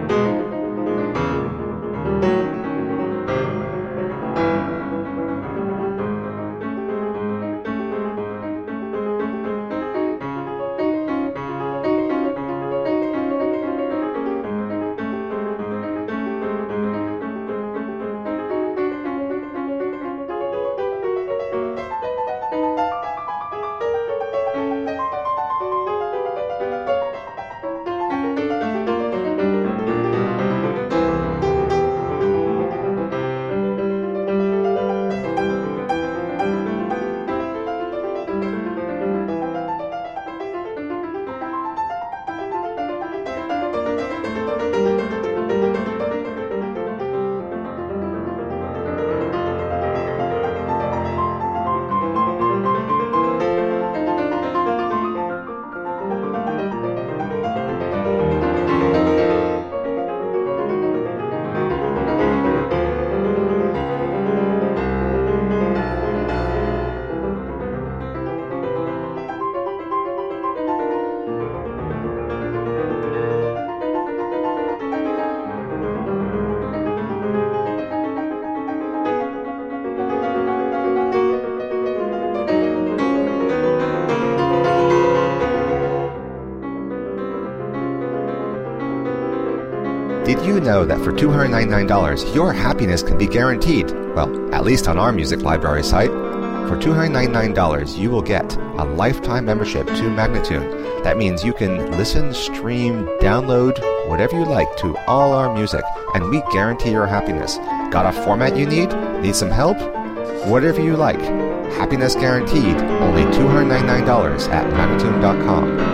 Did you know that for $299, your happiness can be guaranteed? Well, at least on our music library site. For $299, you will get a lifetime membership to Magnatune. That means you can listen, stream, download, whatever you like to all our music, and we guarantee your happiness. Got a format you need? Need some help? Whatever you like. Happiness guaranteed. Only $299 at Magnatune.com.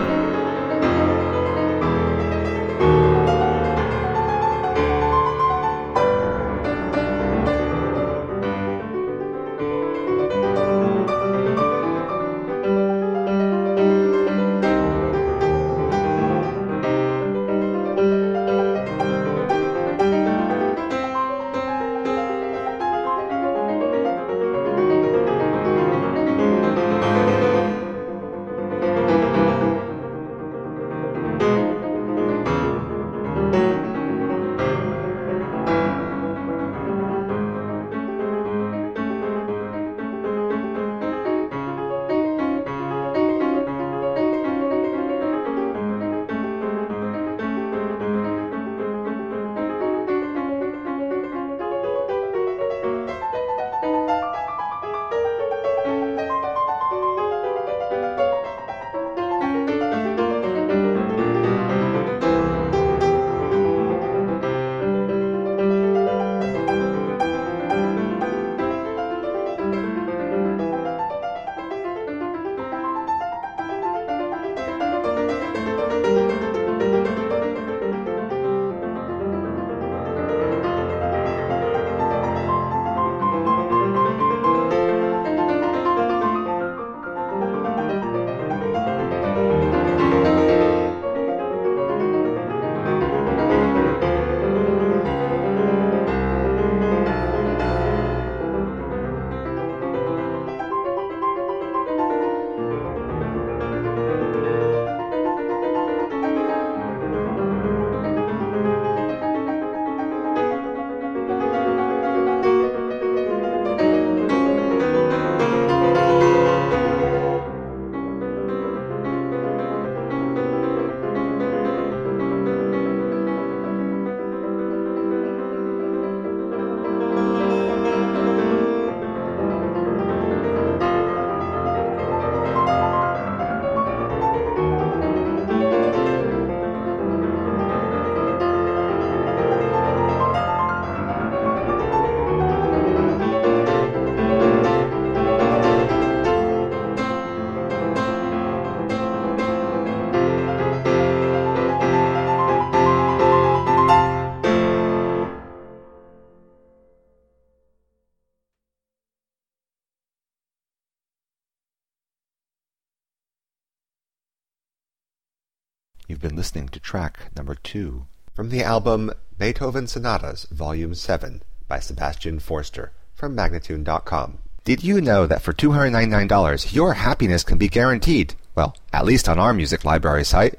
You've been listening to track number 2 from the album Beethoven Sonatas Volume 7 by Sebastian Forster from Magnatune.com. Did you know that for $299, your happiness can be guaranteed? Well, at least on our music library site.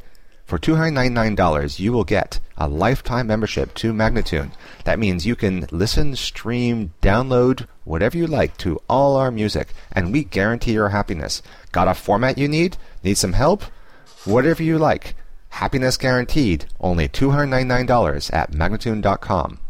For $299, you will get a lifetime membership to Magnatune. That means you can listen, stream, download, whatever you like to all our music, and we guarantee your happiness. Got a format you need? Need some help? Whatever you like. Happiness guaranteed. Only $299 at Magnatune.com.